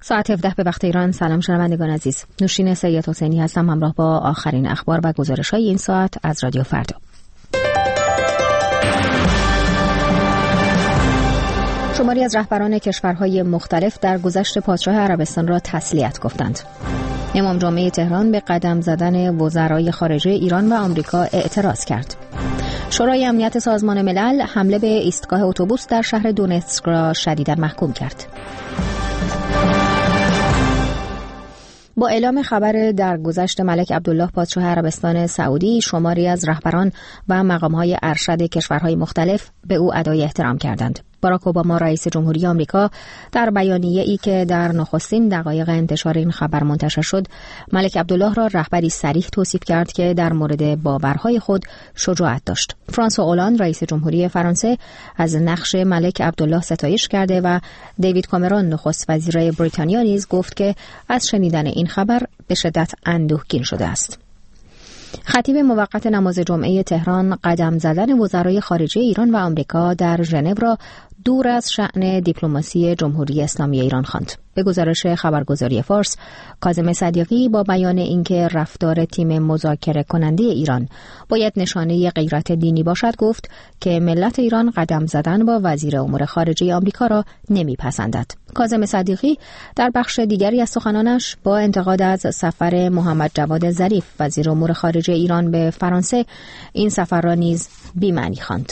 ساعت 17 به وقت ایران. سلام شنوندگان عزیز. نوشین سید حسینی هستم همراه با آخرین اخبار و گزارش‌های این ساعت از رادیو فردا. شماری از رهبران کشورهای مختلف در گذشت پادشاه عربستان را تسلیت گفتند. امام جمعه تهران به قدم زدن وزرای خارجه ایران و آمریکا اعتراض کرد. شورای امنیت سازمان ملل حمله به ایستگاه اتوبوس در شهر دونتسک را شدیداً محکوم کرد. با اعلام خبر درگذشت ملک عبدالله پادشاه عربستان سعودی، شماری از رهبران و مقام‌های ارشد کشورهای مختلف به او ادای احترام کردند. باراک اوباما رئیس جمهوری آمریکا در بیانیه‌ای که در نخستین دقایق انتشار این خبر منتشر شد، ملک عبدالله را رهبری صریح توصیف کرد که در مورد باورهای خود شجاعت داشت. فرانسوا اولاند رئیس جمهوری فرانسه از نقش ملک عبدالله ستایش کرده و دیوید کامرون نخست وزیر بریتانیا نیز گفت که از شنیدن این خبر به شدت اندوهگین شده است. خطیب موقت نماز جمعه تهران قدم زدن وزرای خارجه ایران و آمریکا در ژنو را دور از شأن دیپلماسی جمهوری اسلامی ایران خواند. به گزارش خبرگزاری فارس، کاظم صدیقی با بیان اینکه رفتار تیم مذاکره کننده ایران باید نشانه غیرت دینی باشد، گفت که ملت ایران قدم زدن با وزیر امور خارجه آمریکا را نمیپسندد. کاظم صدیقی در بخش دیگری از سخنانش با انتقاد از سفر محمد جواد ظریف وزیر امور خارجه ایران به فرانسه، این سفر را نیز بی‌معنی خواند.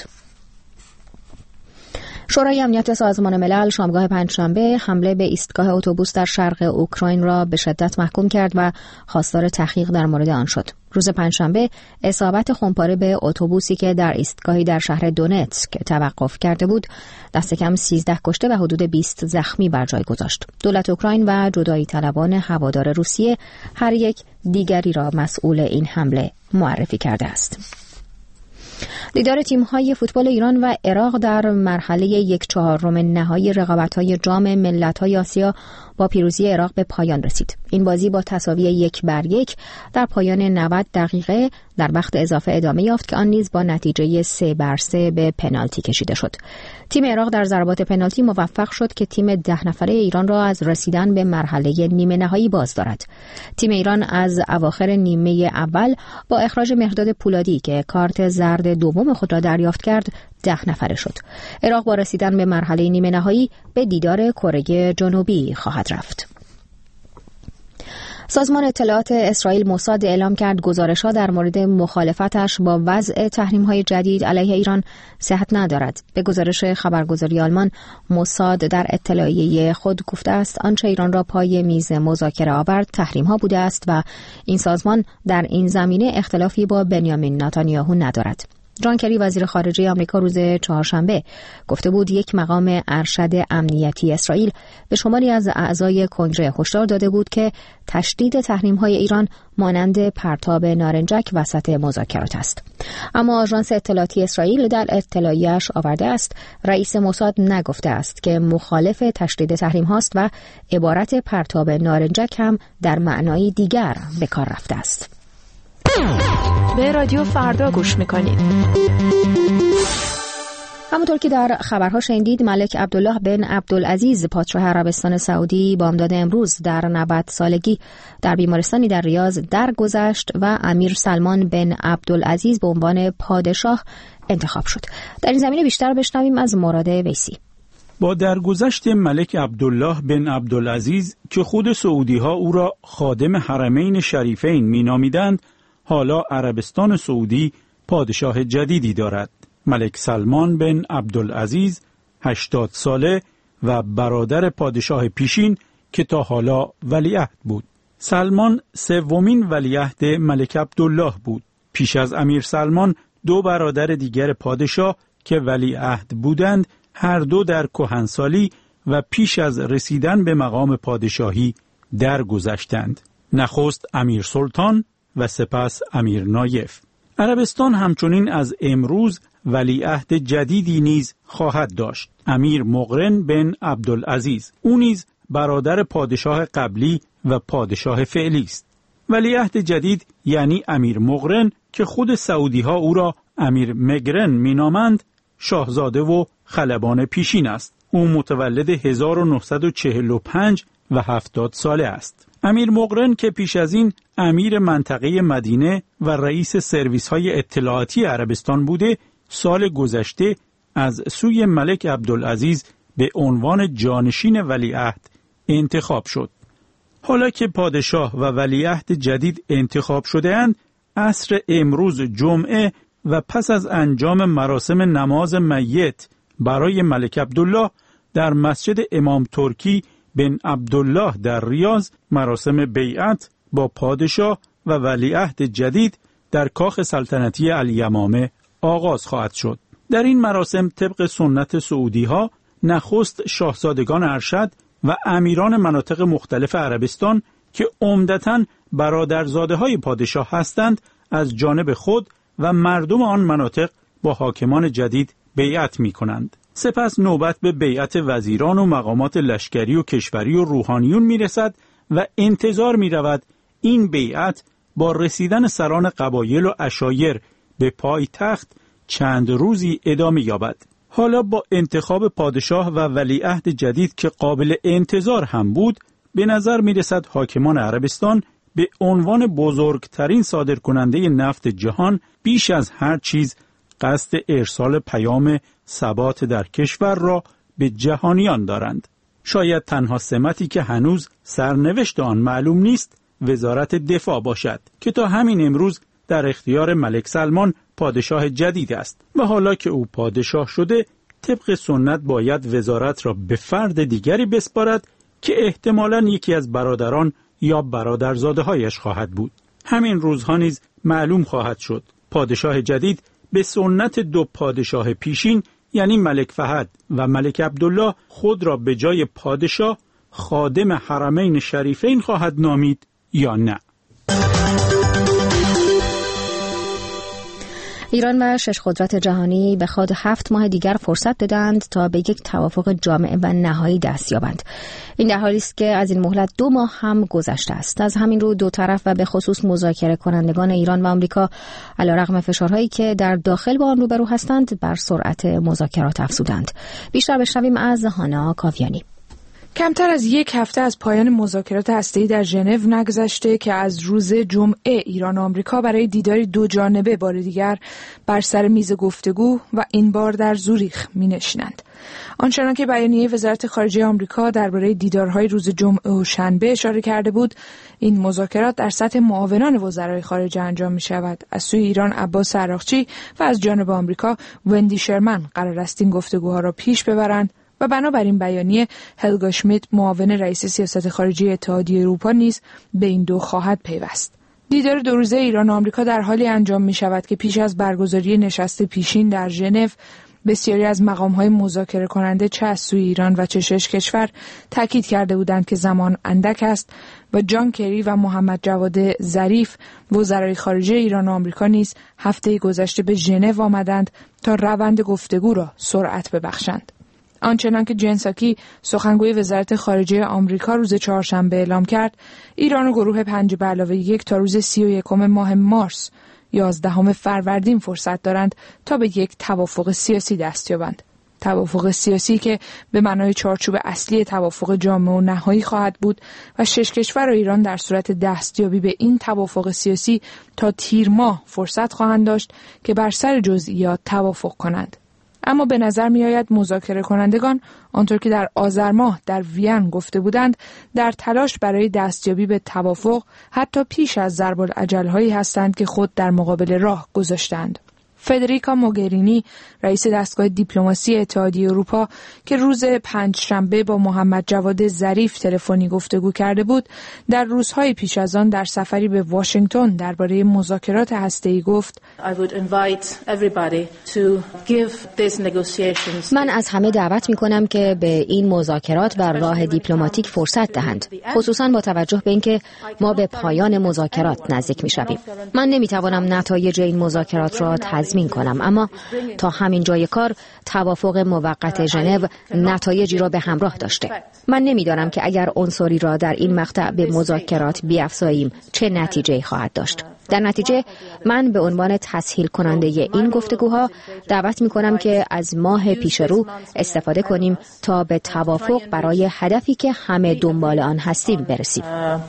شورای امنیت سازمان ملل شامگاه پنجشنبه حمله به ایستگاه اتوبوس در شرق اوکراین را به شدت محکوم کرد و خواستار تحقیق در مورد آن شد. روز پنجشنبه اصابت خمپاره به اتوبوسی که در ایستگاهی در شهر دونتسک توقف کرده بود، دست کم 13 کشته و حدود 20 زخمی بر جای گذاشت. دولت اوکراین و جدایی طلبان هوادار روسیه هر یک دیگری را مسئول این حمله معرفی کرده است. دیدار تیم‌های فوتبال ایران و عراق در مرحله 1/4 نهایی رقابت‌های جام ملت‌های آسیا با پیروزی عراق به پایان رسید. این بازی با تساوی 1-1 در پایان 90 دقیقه در وقت اضافه ادامه یافت که آن نیز با نتیجه 3-3 به پنالتی کشیده شد. تیم عراق در ضربات پنالتی موفق شد که تیم 10 نفره ایران را از رسیدن به مرحله نیمه نهایی باز دارد. تیم ایران از اواخر نیمه اول با اخراج مهرداد پولادی که کارت زرد دوم خود را دریافت کرد 10 نفره شد. عراق با رسیدن به مرحله نیمه نهایی به دیدار کره جنوبی خواهد رفت. سازمان اطلاعات اسرائیل موساد اعلام کرد گزارش‌ها در مورد مخالفتش با وضع تحریم‌های جدید علیه ایران صحت ندارد. به گزارش خبرگزاری آلمان، موساد در اطلاعیه خود گفته است آنچه ایران را پای میز مذاکره آورد تحریم‌ها بوده است و این سازمان در این زمینه اختلافی با بنیامین نتانیاهو ندارد. جان کری وزیر خارجه آمریکا روز چهارشنبه گفته بود یک مقام ارشد امنیتی اسرائیل به شماری از اعضای کنگره هشدار داده بود که تشدید تحریم‌های ایران مانند پرتاب نارنجک وسط مذاکرات است. اما آژانس اطلاعاتی اسرائیل در اطلاعیه‌اش آورده است رئیس موساد نگفته است که مخالف تشدید تحریم هاست و عبارت پرتاب نارنجک هم در معنای دیگر به کار رفته است. به رادیو فردا گوش میکنید. همونطور که در خبرها شنیدید، ملک عبدالله بن عبدالعزیز پادشاه عربستان سعودی بامداد امروز در 90 سالگی در بیمارستانی در ریاض درگذشت و امیر سلمان بن عبدالعزیز به عنوان پادشاه انتخاب شد. در این زمینه بیشتر بشنویم از مراد ویسی. با درگذشت ملک عبدالله بن عبدالعزیز که خود سعودی‌ها او را خادم حرمین شریفین می‌نامیدند، حالا عربستان سعودی پادشاه جدیدی دارد. ملک سلمان بن عبدالعزیز 80 ساله و برادر پادشاه پیشین که تا حالا ولیعهد بود. سلمان سومین ولیعهد ملک عبدالله بود. پیش از امیر سلمان 2 برادر دیگر پادشاه که ولیعهد بودند هر دو در کهنسالی و پیش از رسیدن به مقام پادشاهی درگذشتند. نخست امیر سلطان و سپس امیر نایف. عربستان همچنین از امروز ولیعهد جدیدی نیز خواهد داشت. امیر مقرن بن عبدالعزیز. او نیز برادر پادشاه قبلی و پادشاه فعلی است. ولیعهد جدید یعنی امیر مقرن که خود سعودی ها او را امیر مگرن می نامند، شاهزاده و خلبان پیشین است. او متولد 1945 و 70 ساله است. امیر مقرن که پیش از این امیر منطقه مدینه و رئیس سرویس‌های اطلاعاتی عربستان بوده، سال گذشته از سوی ملک عبدالعزیز به عنوان جانشین ولیعهد انتخاب شد. حالا که پادشاه و ولیعهد جدید انتخاب شده‌اند، عصر امروز جمعه و پس از انجام مراسم نماز میت برای ملک عبدالله در مسجد امام ترکی بن عبدالله در ریاض، مراسم بیعت با پادشاه و ولیعهد جدید در کاخ سلطنتی الیمامه آغاز خواهد شد. در این مراسم طبق سنت سعودی‌ها نخست شاهزادگان ارشد و امیران مناطق مختلف عربستان که عمدتاً برادرزاده‌های پادشاه هستند از جانب خود و مردم آن مناطق با حاکمان جدید بیعت می‌کنند. سپس نوبت به بیعت وزیران و مقامات لشکری و کشوری و روحانیون می‌رسد و انتظار می‌رود این بیعت با رسیدن سران قبایل و عشایر به پایتخت چند روزی ادامه یابد. حالا با انتخاب پادشاه و ولیعهد جدید که قابل انتظار هم بود، به نظر می‌رسد حاکمان عربستان به عنوان بزرگترین صادرکننده نفت جهان بیش از هر چیز قصد ارسال پیام ثبات در کشور را به جهانیان دارند. شاید تنها سمتی که هنوز سرنوشت آن معلوم نیست وزارت دفاع باشد که تا همین امروز در اختیار ملک سلمان پادشاه جدید است و حالا که او پادشاه شده طبق سنت باید وزارت را به فرد دیگری بسپارد که احتمالاً یکی از برادران یا برادرزاده‌هایش خواهد بود. همین روزها نیز معلوم خواهد شد پادشاه جدید به سنت دو پادشاه پیشین یعنی ملک فهد و ملک عبدالله خود را به جای پادشاه خادم حرمین شریفین خواهد نامید یا نه. ایران و 6 قدرت جهانی به خود 7 ماه دیگر فرصت دادند تا به یک توافق جامع و نهایی دست یابند. این در حالی است که از این مهلت 2 ماه هم گذشته است. از همین رو دو طرف و به خصوص مذاکره کنندگان ایران و آمریکا علیرغم فشارهایی که در داخل با آن روبرو هستند بر سرعت مذاکرات افزودند. بیشتر بشنویم از هانا کاویانی. کمتر از 1 هفته از پایان مذاکرات هسته‌ای در ژنو نگذشته که از روز جمعه ایران و آمریکا برای دیداری 2 جانبه بار دیگر بر سر میز گفتگو و این بار در زوریخ می‌نشینند. آنچنان که بیانیه وزارت خارجه آمریکا درباره دیدارهای روز جمعه و شنبه اشاره کرده بود، این مذاکرات در سطح معاونان وزرای خارجه انجام می‌شود. از سوی ایران عباس عراقچی و از جانب آمریکا وندی شرمن قرار است این گفتگوها را پیش ببرند و بنابراین بیانیه هلگا شمیت معاون رئیس سیاست خارجی اتحادیه اروپا نیز به این دو خواهد پیوست. دیدار 2 روزه ایران و آمریکا در حالی انجام می شود که پیش از برگزاری نشست پیشین در ژنو بسیاری از مقام‌های مذاکره کننده چه از سوی ایران و چه 6 کشور تاکید کرده بودند که زمان اندک است و جان کری و محمد جواد ظریف وزرای خارجه ایران و آمریکا نیز هفته گذشته به ژنو آمدند تا روند گفتگو را سرعت ببخشند. آنچنان که جن ساکی سخنگوی وزارت خارجه آمریکا روز چهارشنبه اعلام کرد، ایران و گروه 5+1 تا روز 31 ماه مارس 11 فروردین فرصت دارند تا به یک توافق سیاسی دست یابند. توافق سیاسی که به معنای چارچوب اصلی توافق جامع و نهایی خواهد بود و 6 کشور و ایران در صورت دستیابی به این توافق سیاسی تا تیر ماه فرصت خواهند داشت که بر سر جزئیات توافق کنند. اما به نظر می آید مذاکره کنندگان آنطور که در آذر ماه در وین گفته بودند در تلاش برای دستیابی به توافق حتی پیش از ضرب الاجل‌هایی هستند که خود در مقابل راه گذاشتند. فدریکا موگرینی رئیس دستگاه دیپلماسی اتحادیه اروپا که روز پنجشنبه با محمد جواد ظریف تلفنی گفتگو کرده بود، در روزهای پیش از آن در سفری به واشنگتن درباره مذاکرات هسته‌ای گفت: من از همه دعوت می‌کنم که به این مذاکرات و راه دیپلماتیک فرصت دهند، خصوصا با توجه به اینکه ما به پایان مذاکرات نزدیک می‌شویم. من نمی‌توانم نتایج این مذاکرات را تضمین کنم، اما تا همین جای کار توافق موقت ژنو نتایجی را به همراه داشته. من نمی‌دانم که اگر عنصری را در این مقطع به مذاکرات بیفزاییم چه نتیجه‌ای خواهد داشت. در نتیجه من به عنوان تسهیل کننده این گفتگوها دعوت می‌کنم که از ماه پیش رو استفاده کنیم تا به توافق برای هدفی که همه دنبال آن هستیم برسیم.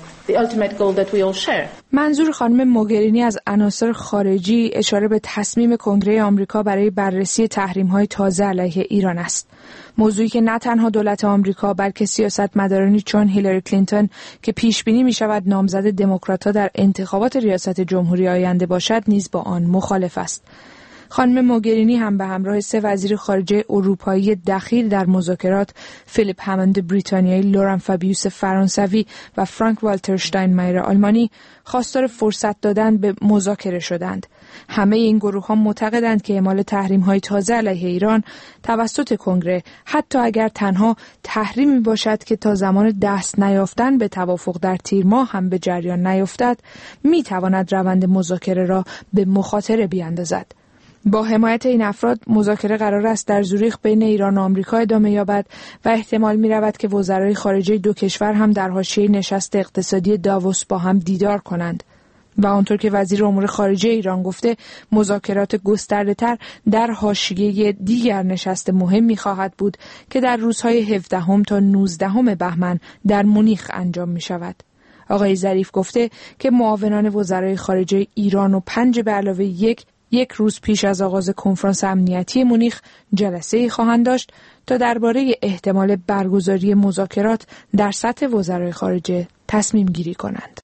منظور خانم موگرینی از عناصر خارجی اشاره به تصمیم کنگره آمریکا برای بررسی تحریم‌های تازه علیه ایران است. موضوعی که نه تنها دولت آمریکا بلکه سیاستمدارانی چون هیلاری کلینتون که پیش بینی می‌شود نامزد دموکرات‌ها در انتخابات ریاست جمهوری آینده باشد نیز با آن مخالف است. خانم موگرینی هم به همراه 3 وزیر خارجه اروپایی دخیل در مذاکرات، فیلیپ هموند بریتانیایی، لوران فابیوس فرانسوی و فرانک والتر شتاینمایر آلمانی خواستار فرصت دادن به مذاکره شدند. همه این گروه‌ها معتقدند که اعمال تحریم‌های تازه علیه ایران توسط کنگره، حتی اگر تنها تحریمی باشد که تا زمان دست نیافتن به توافق در تیر ماه هم به جریان نیفتد، می‌تواند روند مذاکره را به مخاطره بیاندازد. با حمایت این افراد مذاکره قرار است در زوریخ بین ایران و آمریکا ادامه یابد و احتمال می‌رود که وزرای خارجه دو کشور هم در حاشیه نشست اقتصادی داووس با هم دیدار کنند. و آنطور که وزیر امور خارجه ایران گفته، مذاکرات گسترده‌تر در حاشیه دیگر نشست مهمی خواهد بود که در روزهای 17 تا 19 بهمن در مونیخ انجام می‌شود. آقای ظریف گفته که معاونان وزرای خارجه ایران و 5 به علاوه یک روز پیش از آغاز کنفرانس امنیتی مونیخ جلسه‌ای خواهند داشت تا درباره احتمال برگزاری مذاکرات در سطح وزرای خارجه تصمیم گیری کنند.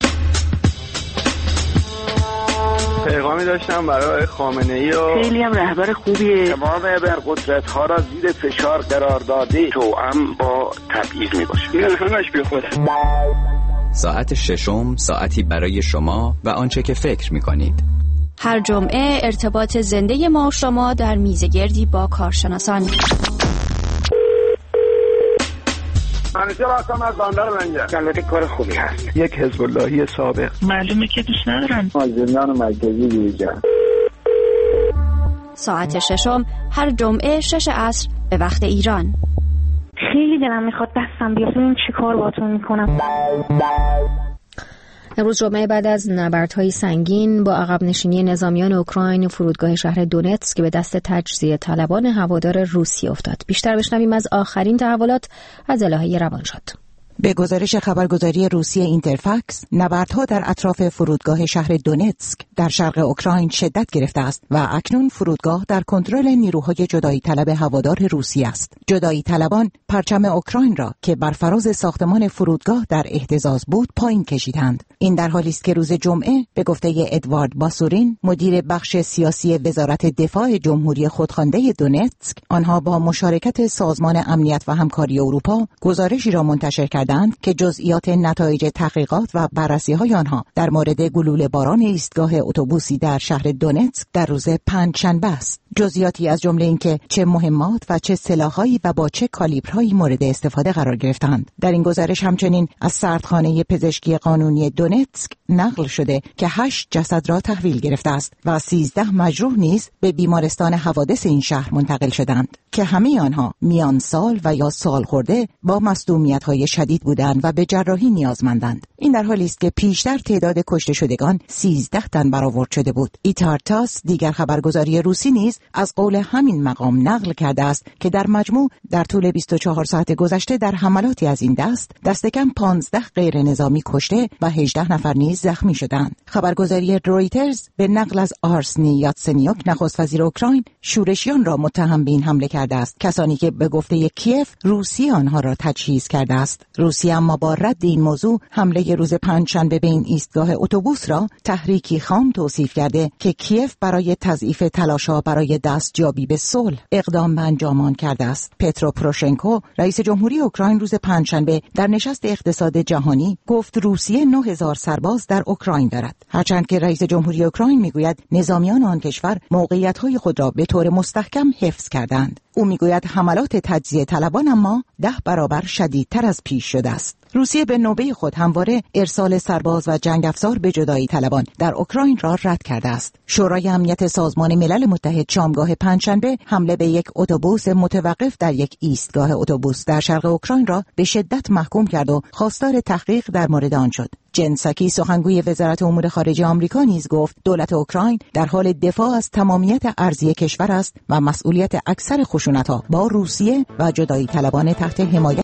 پیغامی داشتم برای خامنه‌ای و خیلی هم رهبر خوبیه. تمام ابرقدرت‌ها را زیر فشار قرار داده توأم با تبعیض میباشه. این همش بیخوده. ساعت ششم، ساعتی برای شما و آنچه که فکر می‌کنید. هر جمعه ارتباط زنده ما و شما در میزگردی با کارشناسان. همیشه راستم از بندر منجر. البته کار خوبی هست. یک حزب اللهی سابق. معلومه که دوست ندارم. از زندان مرکزی بیرون. ساعت ششم هر جمعه 6 عصر به وقت ایران. خیلی دلم میخواد دستم بیاد ببینم چی کار باهاتون میکنم. امروز جمعه بعد از نبردهای سنگین با عقب نشینی نظامیان اوکراین و فرودگاه شهر دونتسک که به دست تجزیه طلبان هوادار روسیه افتاد. بیشتر بشنویم از آخرین تحولات از الهه روانشاد. به گزارش خبرگزاری روسیه اینترفاکس، نبردها در اطراف فرودگاه شهر دونتسک در شرق اوکراین شدت گرفته است و اکنون فرودگاه در کنترل نیروهای جدایی طلب هوادار روسیه است. جدایی طلبان پرچم اوکراین را که بر فراز ساختمان فرودگاه در اهتزاز بود پایین کشیدند. این در حالی است که روز جمعه به گفته ادوارد باسورین، مدیر بخش سیاسی وزارت دفاع جمهوری خودخوانده دونتسک، آنها با مشارکت سازمان امنیت و همکاری اروپا گزارشی را منتشر کردند که جزئیات نتایج تحقیقات و بررسی‌های آنها در مورد گلوله باران ایستگاه اتوبوسی در شهر دونتسک در روز پنجشنبه است. جزئیاتی از جمله اینکه چه مهمات و چه سلاح‌هایی و با چه کالیبرهایی مورد استفاده قرار گرفتند. در این گزارش همچنین از سردخانه پزشکی قانونی دونتسک نقل شده که 8 جسد را تحویل گرفته است و 13 مجروح نیز به بیمارستان حوادث این شهر منتقل شدند که همه آنها میان سال و یا سال خورده با مصدومیت‌های شدید بودند و به جراحی نیازمندند. این در حالی است که پیشتر تعداد کشته شدگان 13 تن برآورد شده بود. ایتارتاس، دیگر خبرگزاری روسی، نیز از قول همین مقام نقل کرده است که در مجموع در طول 24 ساعت گذشته در حملاتی از این دست کم 15 غیر نظامی کشته و 18 نفر نیز زخمی شدند. خبرگزاری رویترز به نقل از آرسنی یاتسنیوک، نخست وزیر اوکراین، شورشیان را متهم به این حمله کرده است، کسانی که به گفته کیف روسیه آنها را تجهیز کرده است. روسیه اما با رد این موضوع حمله روز پنجشنبه به این ایستگاه اتوبوس را تحریکی خام توصیف کرده که کیف برای تضعیف تلاش‌ها برای دستیابی به صلح اقدام به انجام کرده است. پترو پروشنکو، رئیس جمهوری اوکراین، روز پنجشنبه در نشست اقتصاد جهانی گفت روسیه 9000 سرباز در اوکراین دارد، هرچند که رئیس جمهوری اوکراین میگوید نظامیان آن کشور موقعیت‌های خود را به طور مستحکم حفظ کردند. او میگوید حملات تجزیه طلبان اما 10 برابر شدیدتر از پیش شده است. روسیه به نوبه خود همواره ارسال سرباز و جنگ افزار به جدایی طلبان در اوکراین را رد کرده است. شورای امنیت سازمان ملل متحد شامگاه پنجشنبه حمله به یک اتوبوس متوقف در یک ایستگاه اتوبوس در شرق اوکراین را به شدت محکوم کرد و خواستار تحقیق در مورد آن شد. جن ساکی سخنگوی وزارت امور خارجه آمریکا نیز گفت دولت اوکراین در حال دفاع از تمامیت ارضی کشور است و مسئولیت اکثر خشونت‌ها با روسیه و جدایی طلبان تحت حمایت